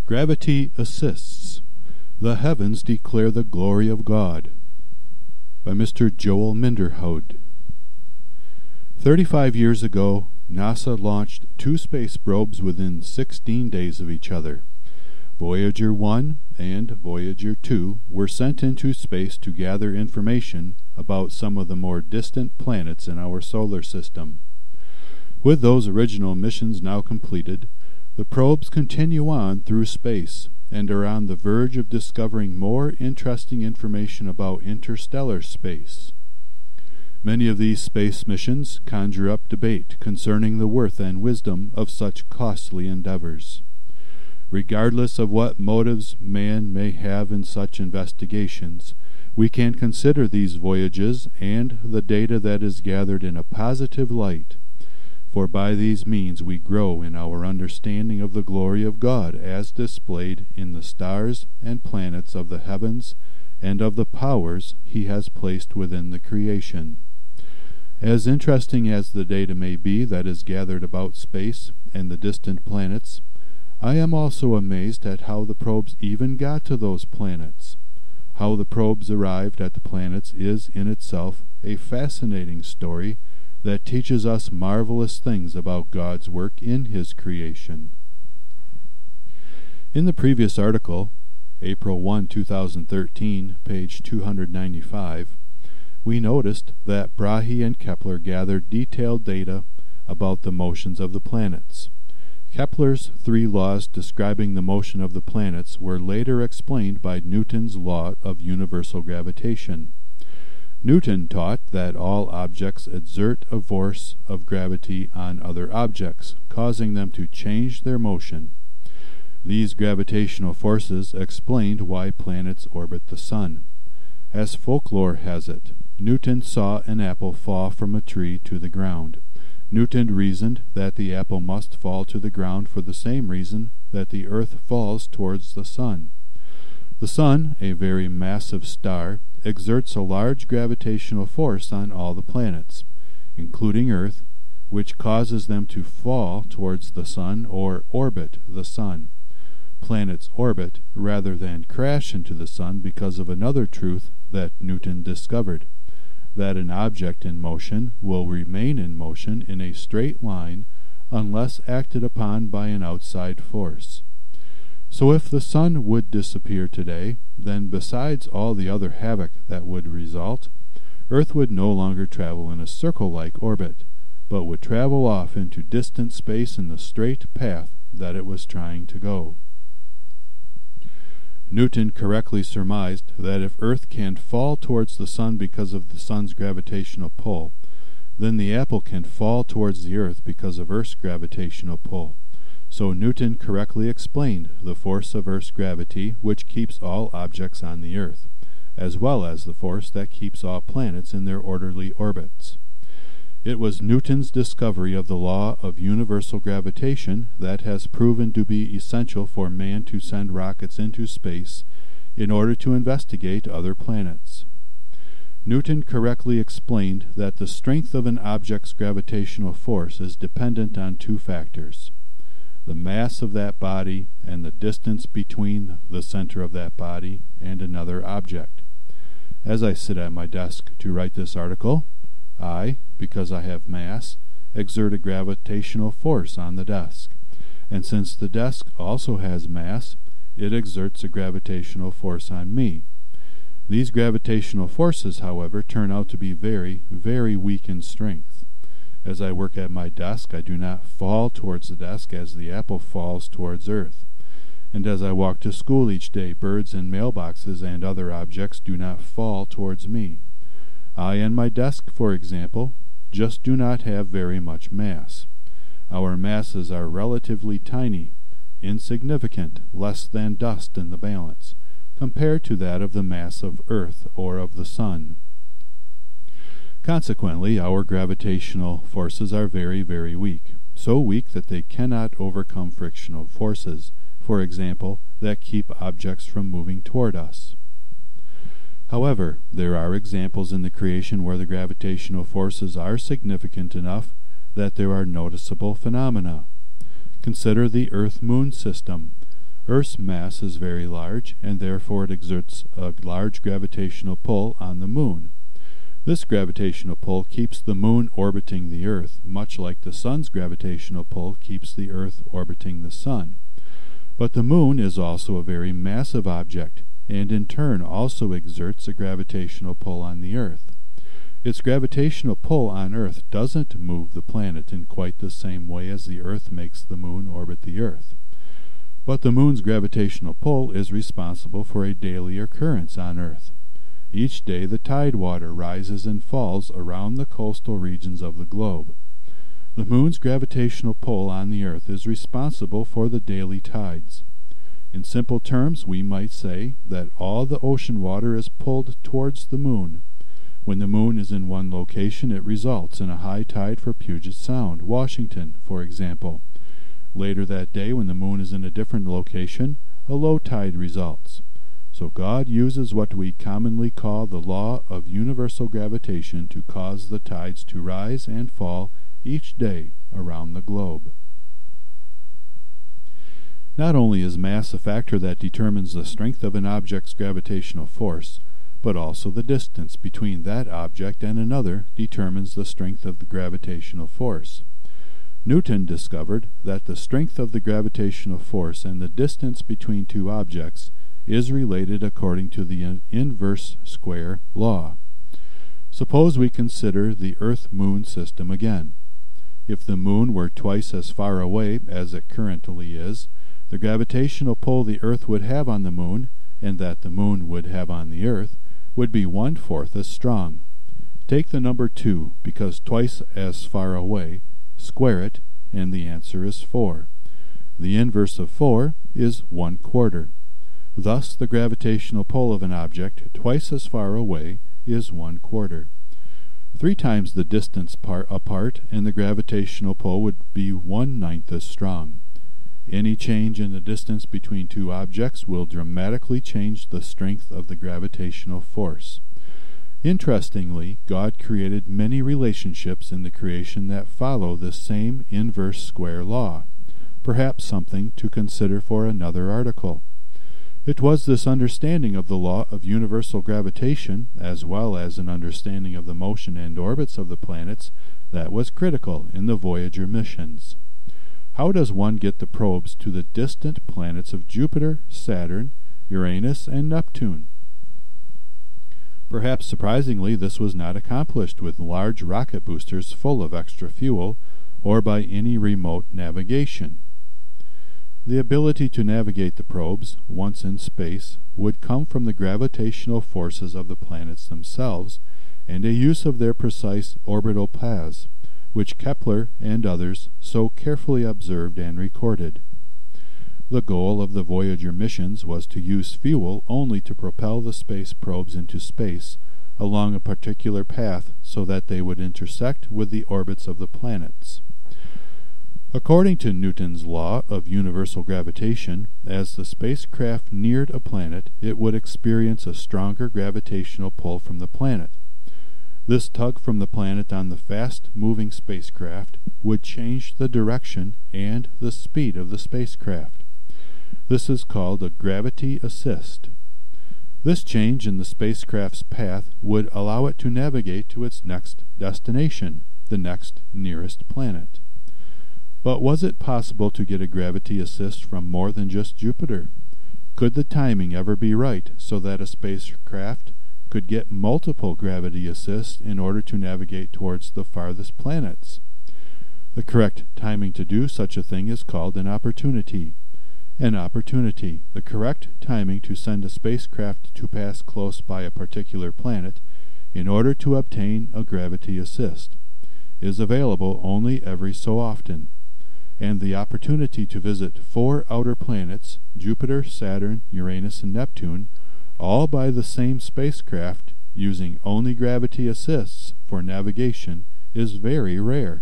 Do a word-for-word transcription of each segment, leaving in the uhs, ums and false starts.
Gravity Assists. The Heavens Declare the Glory of God, by Mister Joel Minderhoud. Thirty-five years ago, NASA launched two space probes within sixteen days of each other. Voyager one and Voyager two were sent into space to gather information about some of the more distant planets in our solar system. With those original missions now completed, the probes continue on through space and are on the verge of discovering more interesting information about interstellar space. Many of these space missions conjure up debate concerning the worth and wisdom of such costly endeavors. Regardless of what motives man may have in such investigations, we can consider these voyages and the data that is gathered in a positive light, for by these means we grow in our understanding of the glory of God as displayed in the stars and planets of the heavens and of the powers He has placed within the creation. As interesting as the data may be that is gathered about space and the distant planets, I am also amazed at how the probes even got to those planets. How the probes arrived at the planets is in itself a fascinating story that teaches us marvelous things about God's work in His creation. In the previous article, April first, two thousand thirteen, page two hundred ninety-five, we noticed that Brahe and Kepler gathered detailed data about the motions of the planets. Kepler's three laws describing the motion of the planets were later explained by Newton's law of universal gravitation. Newton taught that all objects exert a force of gravity on other objects, causing them to change their motion. These gravitational forces explained why planets orbit the sun. As folklore has it, Newton saw an apple fall from a tree to the ground. Newton reasoned that the apple must fall to the ground for the same reason that the earth falls towards the sun. The sun, a very massive star, exerts a large gravitational force on all the planets, including Earth, which causes them to fall towards the sun or orbit the sun. Planets orbit rather than crash into the sun because of another truth that Newton discovered, that an object in motion will remain in motion in a straight line unless acted upon by an outside force. So if the sun would disappear today, then besides all the other havoc that would result, Earth would no longer travel in a circle-like orbit, but would travel off into distant space in the straight path that it was trying to go. Newton correctly surmised that if Earth can fall towards the sun because of the sun's gravitational pull, then the apple can fall towards the Earth because of Earth's gravitational pull. So Newton correctly explained the force of Earth's gravity which keeps all objects on the Earth, as well as the force that keeps all planets in their orderly orbits. It was Newton's discovery of the law of universal gravitation that has proven to be essential for man to send rockets into space in order to investigate other planets. Newton correctly explained that the strength of an object's gravitational force is dependent on two factors: the mass of that body and the distance between the center of that body and another object. As I sit at my desk to write this article, I, because I have mass, exert a gravitational force on the desk, and since the desk also has mass, it exerts a gravitational force on me. These gravitational forces, however, turn out to be very, very weak in strength. As I work at my desk, I do not fall towards the desk as the apple falls towards Earth. And as I walk to school each day, birds and mailboxes and other objects do not fall towards me. I and my desk, for example, just do not have very much mass. Our masses are relatively tiny, insignificant, less than dust in the balance, compared to that of the mass of Earth or of the sun. Consequently, our gravitational forces are very, very weak, so weak that they cannot overcome frictional forces, for example, that keep objects from moving toward us. However, there are examples in the creation where the gravitational forces are significant enough that there are noticeable phenomena. Consider the Earth-Moon system, Earth's mass is very large, and therefore it exerts a large gravitational pull on the moon. This gravitational pull keeps the moon orbiting the Earth, much like the sun's gravitational pull keeps the Earth orbiting the sun. But the moon is also a very massive object, and in turn also exerts a gravitational pull on the Earth. Its gravitational pull on Earth doesn't move the planet in quite the same way as the Earth makes the moon orbit the Earth. But the moon's gravitational pull is responsible for a daily occurrence on Earth. Each day the tide water rises and falls around the coastal regions of the globe. The moon's gravitational pull on the Earth is responsible for the daily tides. In simple terms, we might say that all the ocean water is pulled towards the moon. When the moon is in one location, it results in a high tide for Puget Sound, Washington, for example. Later that day, when the moon is in a different location, a low tide results. So God uses what we commonly call the law of universal gravitation to cause the tides to rise and fall each day around the globe. Not only is mass a factor that determines the strength of an object's gravitational force, but also the distance between that object and another determines the strength of the gravitational force. Newton discovered that the strength of the gravitational force and the distance between two objects is related according to the inverse square law. Suppose we consider the Earth-Moon system again. If the moon were twice as far away as it currently is, the gravitational pull the Earth would have on the moon, and that the moon would have on the Earth, would be one-fourth as strong. Take the number two, because twice as far away, square it, and the answer is four. The inverse of four is one quarter. Thus the gravitational pull of an object twice as far away is one quarter. Three times the distance par apart, and the gravitational pull would be one-ninth as strong. Any change in the distance between two objects will dramatically change the strength of the gravitational force. Interestingly, God created many relationships in the creation that follow this same inverse square law, perhaps something to consider for another article. It was this understanding of the law of universal gravitation, as well as an understanding of the motion and orbits of the planets, that was critical in the Voyager missions. How does one get the probes to the distant planets of Jupiter, Saturn, Uranus, and Neptune? Perhaps surprisingly, this was not accomplished with large rocket boosters full of extra fuel, or by any remote navigation. The ability to navigate the probes, once in space, would come from the gravitational forces of the planets themselves, and a use of their precise orbital paths, which Kepler and others so carefully observed and recorded. The goal of the Voyager missions was to use fuel only to propel the space probes into space along a particular path so that they would intersect with the orbits of the planets. According to Newton's law of universal gravitation, as the spacecraft neared a planet, it would experience a stronger gravitational pull from the planet. This tug from the planet on the fast-moving spacecraft would change the direction and the speed of the spacecraft. This is called a gravity assist. This change in the spacecraft's path would allow it to navigate to its next destination, the next nearest planet. But was it possible to get a gravity assist from more than just Jupiter? Could the timing ever be right so that a spacecraft could get multiple gravity assists in order to navigate towards the farthest planets? The correct timing to do such a thing is called an opportunity. An opportunity, the correct timing to send a spacecraft to pass close by a particular planet in order to obtain a gravity assist, is available only every so often, and the opportunity to visit four outer planets, Jupiter, Saturn, Uranus, and Neptune, all by the same spacecraft, using only gravity assists for navigation, is very rare.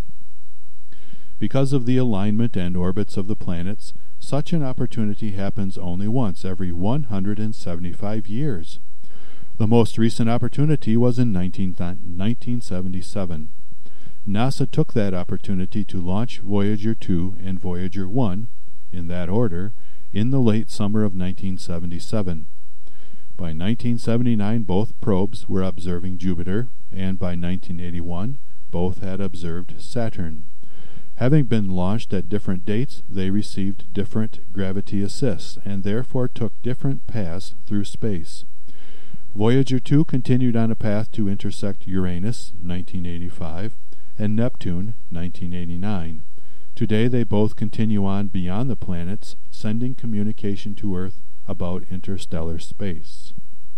Because of the alignment and orbits of the planets, such an opportunity happens only once every one hundred seventy-five years. The most recent opportunity was in nineteen seventy-seven. NASA took that opportunity to launch Voyager two and Voyager one, in that order, in the late summer of nineteen seventy-seven. By nineteen seventy-nine, both probes were observing Jupiter, and by nineteen eighty-one, both had observed Saturn. Having been launched at different dates, they received different gravity assists, and therefore took different paths through space. Voyager two continued on a path to intersect Uranus, nineteen eighty-five, and Neptune, nineteen eighty-nine. Today they both continue on beyond the planets, sending communication to Earth about interstellar space.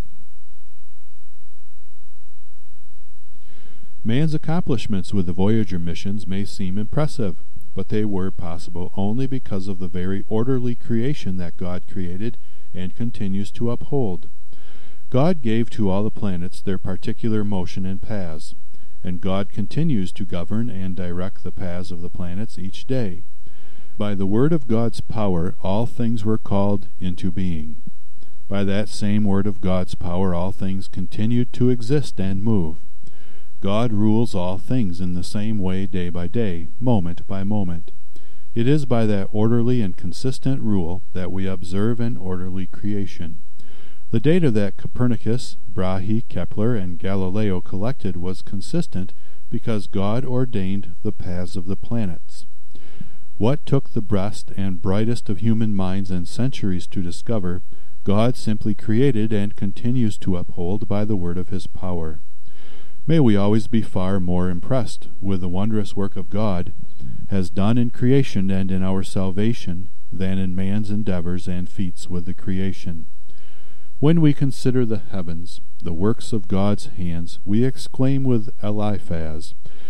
Man's accomplishments with the Voyager missions may seem impressive, but they were possible only because of the very orderly creation that God created and continues to uphold. God gave to all the planets their particular motion and paths, and God continues to govern and direct the paths of the planets each day. By the word of God's power all things were called into being. By that same word of God's power all things continued to exist and move. God rules all things in the same way day by day, moment by moment. It is by that orderly and consistent rule that we observe an orderly creation. The data that Copernicus, Brahe, Kepler, and Galileo collected was consistent because God ordained the paths of the planets. What took the best and brightest of human minds and centuries to discover, God simply created and continues to uphold by the word of his power. May we always be far more impressed with the wondrous work of God has done in creation and in our salvation than in man's endeavors and feats with the creation. When we consider the heavens, the works of God's hands, we exclaim with Eliphaz,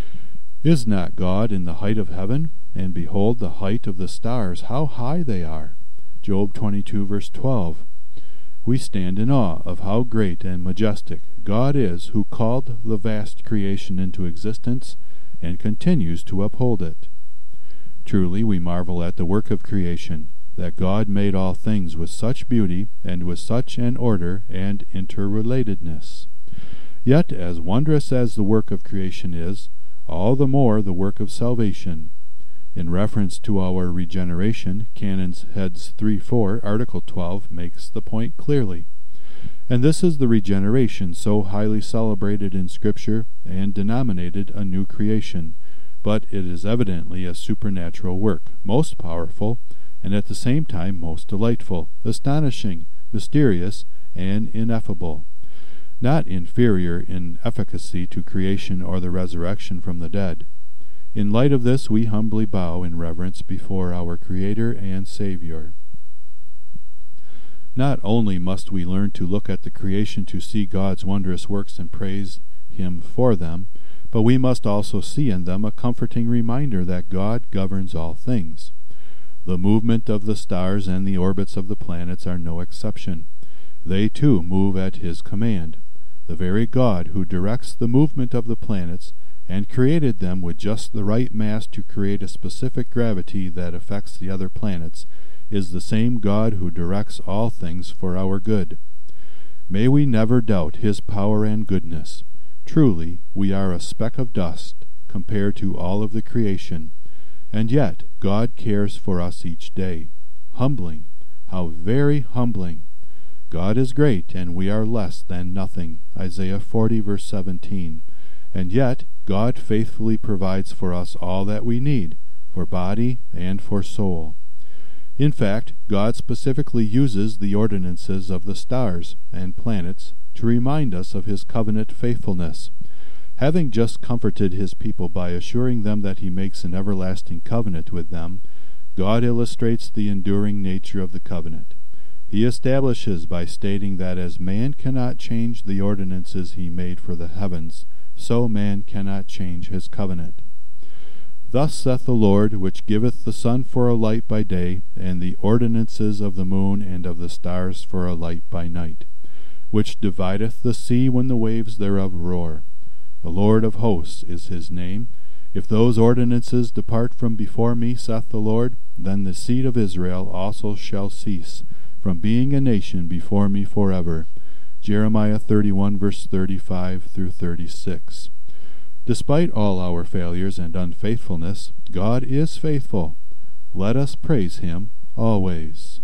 "Is not God in the height of heaven? And behold the height of the stars, how high they are." Job twenty-two, verse twelve. We stand in awe of how great and majestic God is, who called the vast creation into existence and continues to uphold it. Truly we marvel at the work of creation, that God made all things with such beauty and with such an order and interrelatedness. Yet, as wondrous as the work of creation is, all the more the work of salvation. In reference to our regeneration, Canons Heads three four, Article twelve makes the point clearly. And this is the regeneration so highly celebrated in Scripture and denominated a new creation, but it is evidently a supernatural work, most powerful, and at the same time most delightful, astonishing, mysterious, and ineffable. Not inferior in efficacy to creation or the resurrection from the dead. In light of this we humbly bow in reverence before our Creator and Savior. Not only must we learn to look at the creation to see God's wondrous works and praise Him for them, but we must also see in them a comforting reminder that God governs all things. The movement of the stars and the orbits of the planets are no exception. They too move at His command. The very God who directs the movement of the planets and created them with just the right mass to create a specific gravity that affects the other planets, is the same God who directs all things for our good. May we never doubt His power and goodness. Truly, we are a speck of dust compared to all of the creation, and yet God cares for us each day. Humbling, how very humbling! God is great, and we are less than nothing. Isaiah forty, verse seventeen. And yet God faithfully provides for us all that we need, for body and for soul. In fact, God specifically uses the ordinances of the stars and planets to remind us of His covenant faithfulness. Having just comforted His people by assuring them that He makes an everlasting covenant with them, God illustrates the enduring nature of the covenant. He establishes by stating that as man cannot change the ordinances He made for the heavens, so man cannot change His covenant. Thus saith the Lord, which giveth the sun for a light by day, and the ordinances of the moon and of the stars for a light by night, which divideth the sea when the waves thereof roar. The Lord of hosts is His name. If those ordinances depart from before me, saith the Lord, then the seed of Israel also shall cease from being a nation before me forever. Jeremiah thirty-one, verse thirty-five through thirty-six. Despite all our failures and unfaithfulness, God is faithful. Let us praise Him always.